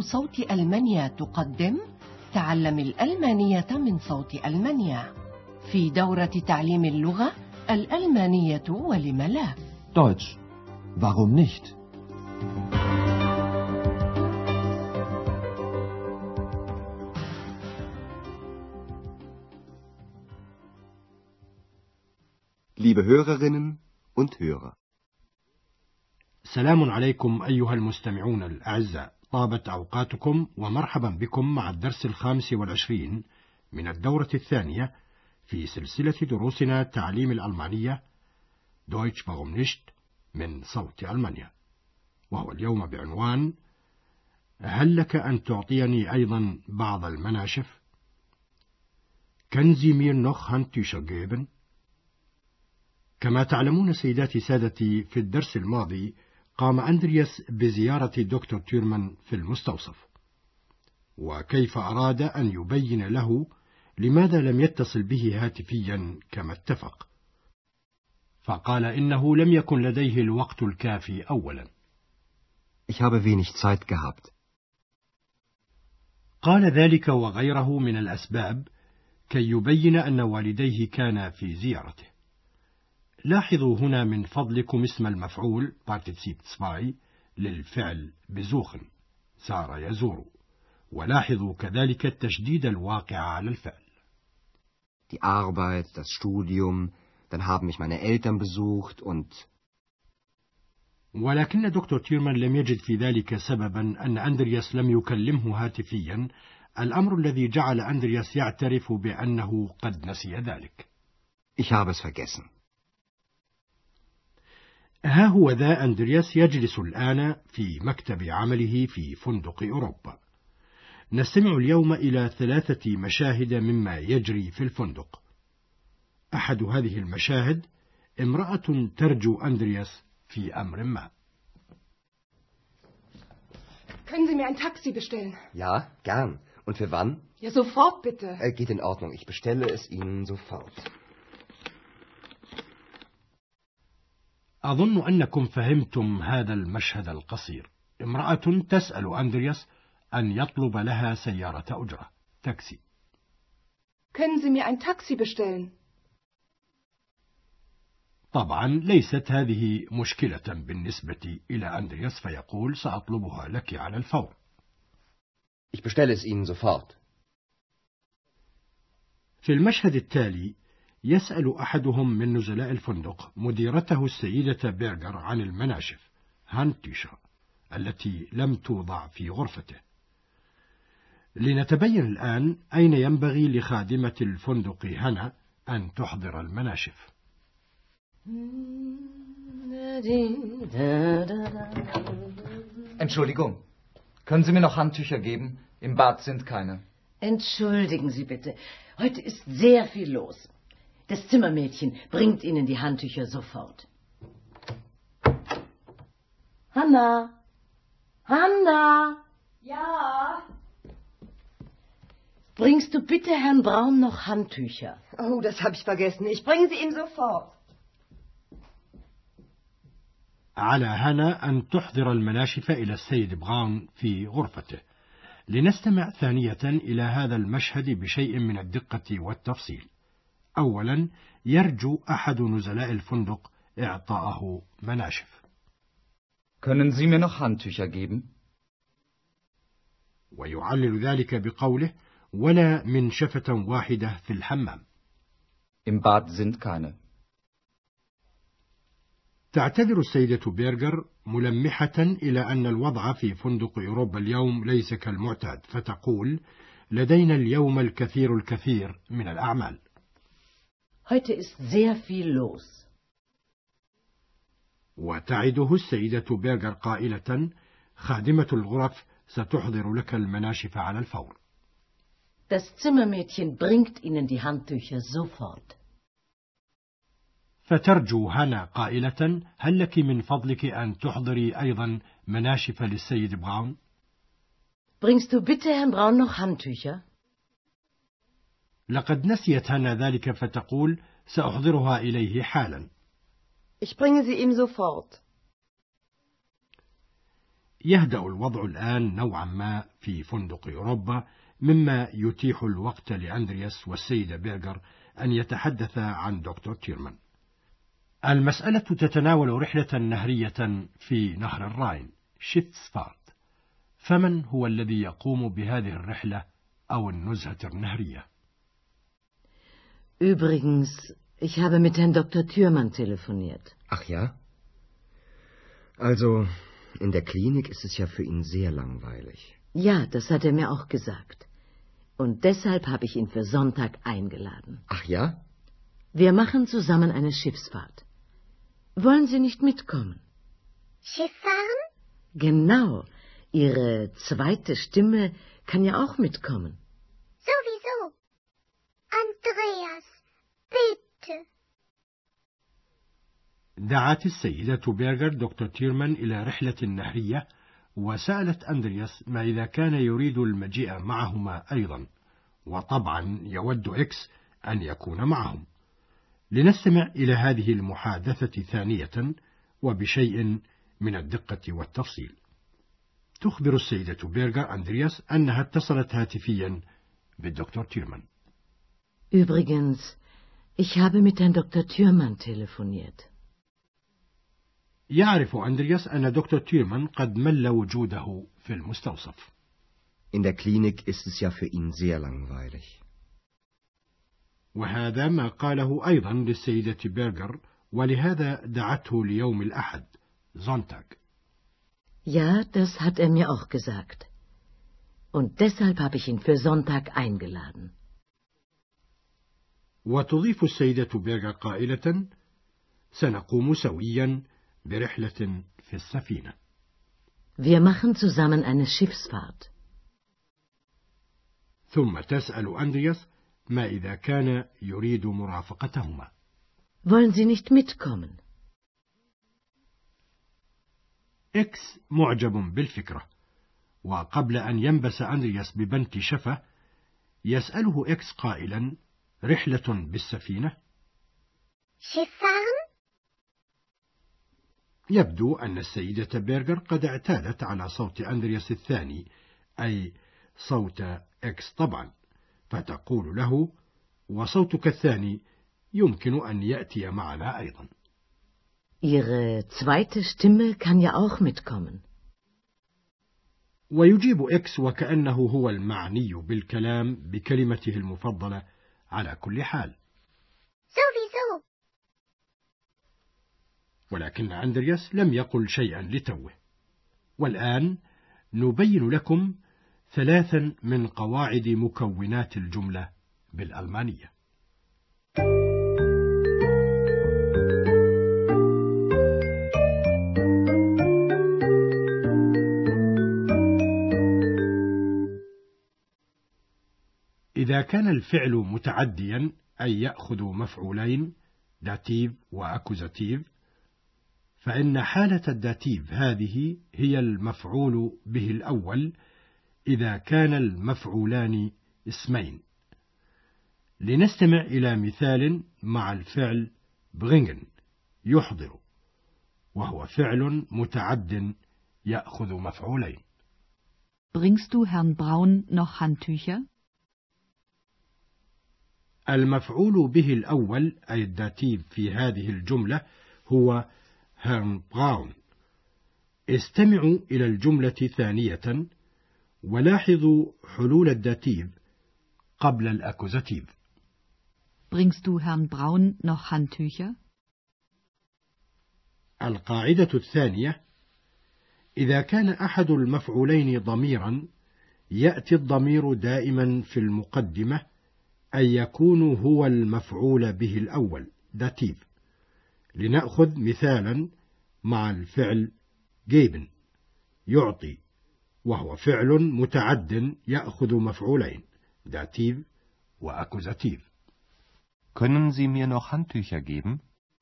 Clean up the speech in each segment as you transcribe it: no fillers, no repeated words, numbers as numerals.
صوت ألمانيا تقدم تعلم الألمانية من صوت ألمانيا في دورة تعليم اللغة الألمانية ولم لا. Deutsch. Warum nicht? Liebe Hörerinnen und Hörer. سلام عليكم أيها المستمعون الأعزاء، طابت أوقاتكم ومرحبا بكم مع الدرس 25 من الدورة الثانية في سلسلة دروسنا تعليم الألمانية Deutsch warum nicht من صوت ألمانيا، وهو اليوم بعنوان هل لك أن تعطيني أيضا بعض المناشف؟ Können Sie mir noch Handtücher geben؟ كما تعلمون سيداتي سادتي، في الدرس الماضي قام أندرياس بزيارة دكتور تيرمان في المستوصف، وكيف أراد أن يبين له لماذا لم يتصل به هاتفيا كما اتفق، فقال إنه لم يكن لديه الوقت الكافي أولا. Ich habe wenig Zeit gehabt. قال ذلك وغيره من الأسباب كي يبين أن والديه كانا في زيارته. لاحظوا هنا من فضلكم اسم المفعول Partizip 2 للفعل besuchen سار يزور، ولاحظوا كذلك التشديد الواقع على الفعل. Die Arbeit, das Studium, dann haben mich meine Eltern besucht und... ولكن دكتور تيرمان لم يجد في ذلك سببا أن أندرياس لم يكلمه هاتفيا، الأمر الذي جعل أندرياس يعترف بأنه قد نسي ذلك. Ich habe es vergessen. ها هو ذا أندرياس يجلس الآن في مكتب عمله في فندق أوروبا. نستمع اليوم إلى 3 مشاهد مما يجري في الفندق. أحد هذه المشاهد امرأة ترجو أندرياس في أمر ما. Können Sie mir ein Taxi bestellen? Ja, gern. Und für wann? Ja, sofort bitte. Geht in Ordnung. Ich bestelle es Ihnen sofort. أظن أنكم فهمتم هذا المشهد القصير. امرأة تسأل أندرياس أن يطلب لها سيارة أجرة، تاكسي. Können Sie mir ein Taxi bestellen? طبعا ليست هذه مشكلة بالنسبة إلى أندرياس، فيقول سأطلبها لك على الفور. Ich bestelle es Ihnen sofort. في المشهد التالي يسأل أحدهم من نزلاء الفندق مديرته السيدة بيرغر عن المناشف هاندتوشر التي لم توضع في غرفته. لنتبين الآن أين ينبغي لخادمة الفندق هنا أن تحضر المناشف. Entschuldigung, können Sie mir noch Handtücher geben? Im Bad sind keine. Entschuldigen Sie bitte, heute ist sehr viel los. Das Zimmermädchen bringt Ihnen die Handtücher sofort. Hanna! Hanna! Ja. Bringst du bitte Herrn Braun noch Handtücher? Oh, das habe ich vergessen. Ich bringe sie ihm sofort. على هانا أن تحضر المناشف إلى السيد براون في غرفته. لنستمع ثانية إلى هذا المشهد بشيء من الدقة والتفصيل. أولا يرجو أحد نزلاء الفندق إعطاءه مناشف. Können Sie mir noch Handtücher geben? ويعلل ذلك بقوله ولا منشفة واحدة في الحمام. Im Bad sind keine. تعتذر السيدة بيرغر ملمحة إلى أن الوضع في فندق أوروبا اليوم ليس كالمعتاد، فتقول لدينا اليوم الكثير من الأعمال. Heute ist sehr viel los. وتعده السيدة بيرغر قائلة خادمة الغرف ستحضر لك المناشف على الفور. Das Zimmermädchen bringt Ihnen die Handtücher sofort. فترجو هانا قائلة هل لك من فضلك أن تحضري أيضا مناشف للسيد براون؟ Bringst du bitte Herrn Braun noch Handtücher? لقد نسيت هانا ذلك، فتقول سأحضرها إليه حالا. Ich bringe sie ihm sofort. يهدأ الوضع الآن نوعا ما في فندق أوروبا، مما يتيح الوقت لأندرياس والسيدة بيرغر أن يتحدث عن دكتور تيرمان. المسألة تتناول رحلة نهرية في نهر الراين، شيفسفارت. فمن هو الذي يقوم بهذه الرحلة أو النزهة النهرية؟ Übrigens, ich habe mit Herrn Dr. Thürmann telefoniert. Ach ja? Also, in der Klinik ist es ja für ihn sehr langweilig. Ja, das hat er mir auch gesagt. Und deshalb habe ich ihn für Sonntag eingeladen. Ach ja? Wir machen zusammen eine Schiffsfahrt. Wollen Sie nicht mitkommen? Schiff fahren? Genau. Ihre zweite Stimme kann ja auch mitkommen. Sowieso. Andreas, bitte. دعت السيدة بيرغر دكتور تيرمان إلى رحلة نهرية، وسألت أندرياس ما إذا كان يريد المجيء معهما أيضا، وطبعا يود إكس أن يكون معهم. لنستمع إلى هذه المحادثة ثانية وبشيء من الدقة والتفصيل. تخبر السيدة بيرغر أندرياس أنها اتصلت هاتفيا بالدكتور تيرمان. Übrigens, ich habe mit Herrn Dr. Thürmann telefoniert. يعرف أندرياس أن دكتور تيرمان قد مل وجوده في المستوصف. In der Klinik ist es ja für ihn sehr langweilig. وهذا ما قاله أيضا للسيدة بيرغر، ولهذا دعته ليوم الأحد، Sonntag. Ja, das hat er mir auch gesagt. Und deshalb habe ich ihn für Sonntag eingeladen. وتضيف السيدة بيرغر قائلة: سنقوم سويا برحلة في السفينة. Wir machen zusammen eine Schiffsfahrt. ثم تسأل أندرياس ما إذا كان يريد مرافقتهما. Wollen Sie nicht mitkommen? إكس معجب بالفكرة، وقبل أن ينبس أندرياس ببنت شفة يسأله إكس قائلا: رحلة بالسفينة؟ Schiff fahren? يبدو أن السيدة بيرغر قد اعتادت على صوت أندرياس الثاني، أي صوت إكس طبعا، فتقول له: وصوتك الثاني يمكن أن يأتي معنا أيضا. Ihre zweite Stimme kann ja auch mitkommen. ويجيب إكس وكأنه هو المعني بالكلام بكلمته المفضلة على كل حال. Sowieso. ولكن أندرياس لم يقل شيئا لتوه. والآن نبين لكم 3 من قواعد مكونات الجملة بالألمانية. إذا كان الفعل متعديا، أي يأخذ مفعولين، داتيف وأكوزاتيف، فإن حالة الداتيف هذه هي المفعول به الأول إذا كان المفعولان اسمين. لنستمع إلى مثال مع الفعل bringen، يحضر، وهو فعل متعد يأخذ مفعولين. Bringst du Herrn Braun noch Handtücher? المفعول به الأول أي الداتيف في هذه الجملة هو هيرن براون. استمعوا إلى الجملة ثانية ولاحظوا حلول الداتيف قبل الأكوزاتيف. Bringst du Herrn Braun noch Handtücher? القاعدة الثانية: إذا كان أحد المفعولين ضميرا، يأتي الضمير دائما في المقدمة، أي يكون هو المفعول به الأول، داتيف. لنأخذ مثالا مع الفعل geben، يعطي، وهو فعل متعد يأخذ مفعولين، داتيف وأكوزاتيف. Können Sie mir noch Handtücher geben?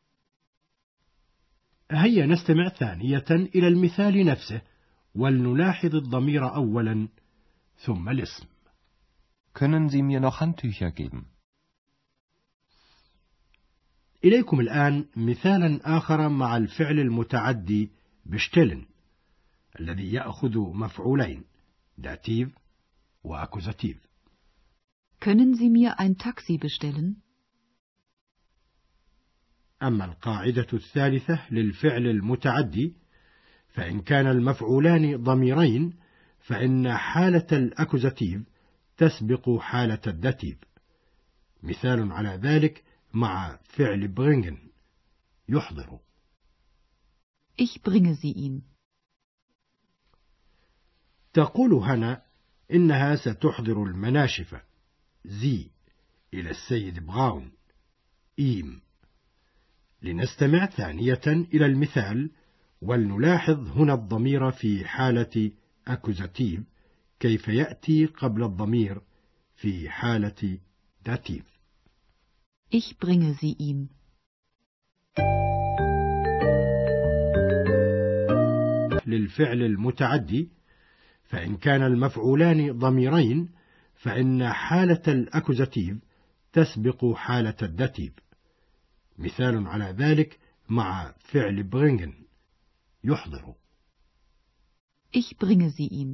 هيا نستمع ثانية إلى المثال نفسه، ولنلاحظ الضمير أولا ثم الاسم. Können Sie mir noch Handtücher geben? إليكم الآن مثالا آخر مع الفعل المتعدي bestellen. الذي يأخذ مفعولين داتيف وأكوزاتيف. Können Sie mir ein Taxi bestellen? أما القاعدة الثالثة للفعل المتعدي، فإن كان المفعولان ضميرين فإن حالة الأكوزاتيف تسبق حالة الداتيف. مثال على ذلك مع فعل برينجن يحضر. Ich bringe sie ihm. تقول هنا إنها ستحضر المناشف زي إلى السيد براون إيم. لنستمع ثانية إلى المثال ولنلاحظ هنا الضمير في حالة أكوزاتيف كيف يأتي قبل الضمير في حالة داتيف. Ich bringe sie ihm. للفعل المتعدي، فإن كان المفعولان ضميرين فإن حالة الأكوزاتيف تسبق حالة الداتيف. مثال على ذلك مع فعل برينجن يحضر. Ich bringe sie ihm.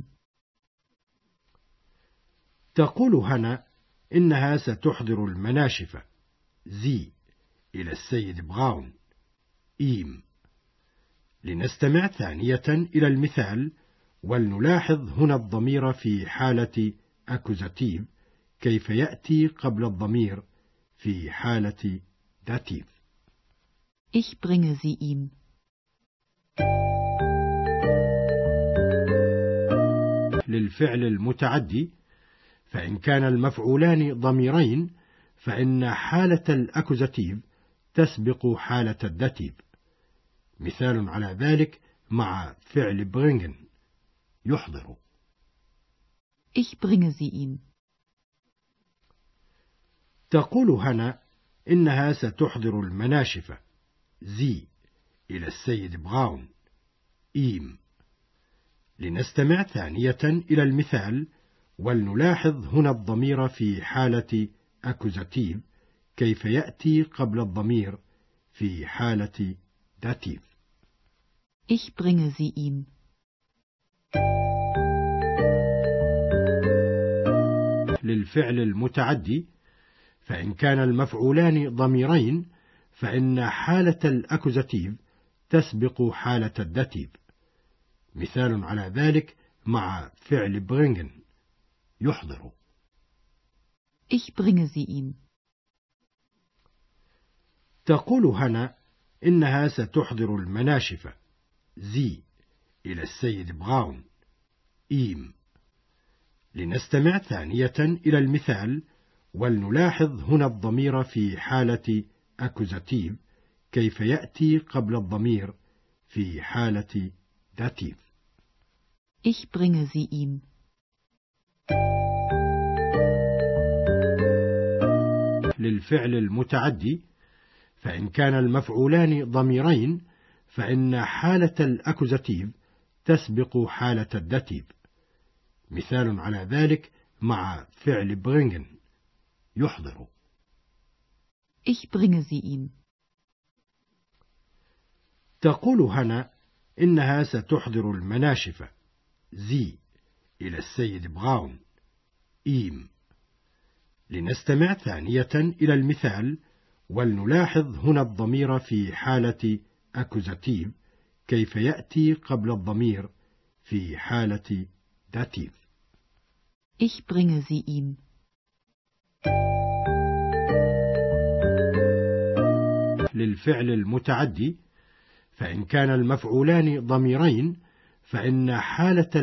تقول هنا إنها ستحضر المناشف زي إلى السيد براون إيم. لنستمع ثانية إلى المثال ولنلاحظ هنا الضمير في حالة أكوزاتيف كيف يأتي قبل الضمير في حالة داتيف. Ich bringe sie ihm. للفعل المتعدي، فإن كان المفعولان ضميرين فإن حالة الأكوزاتيف تسبق حالة الداتيف. مثال على ذلك مع فعل برينجن يحضر. Ich bringe sie ihm. تقول هنا إنها ستحضر المناشف زي إلى السيد براون إيم. لنستمع ثانية إلى المثال ولنلاحظ هنا الضمير في حالة أكوزاتيف كيف يأتي قبل الضمير في حالة داتيف. Ich bringe sie ihm. للفعل المتعدي، فإن كان المفعولان ضميرين فإن حالة الأكوزاتيف تسبق حالة الداتيف. مثال على ذلك مع فعل برينجن يحضر. Ich bringe sie ihm. تقول هنا إنها ستحضر المناشف زي إلى السيد براون إيم. لنستمع ثانية إلى المثال ولنلاحظ هنا الضمير في حالة أكوزاتيف كيف يأتي قبل الضمير في حالة داتيف. Ich bringe sie ihm. للفعل المتعدي، فإن كان المفعولان ضميرين فإن حالة الأكوزاتيف تسبق حالة الداتيف. مثال على ذلك مع فعل برينجن يحضر. Ich bringe sie ihm. تقول هنا إنها ستحضر المناشف زي إلى السيد براون إيم. لنستمع ثانية إلى المثال ولنلاحظ هنا الضمير في حالة أكوزاتيف كيف يأتي قبل الضمير في حالة داتيف. Ich bringe sie ihm. للفعل المتعدي، فإن كان المفعولان ضميرين فإن حالة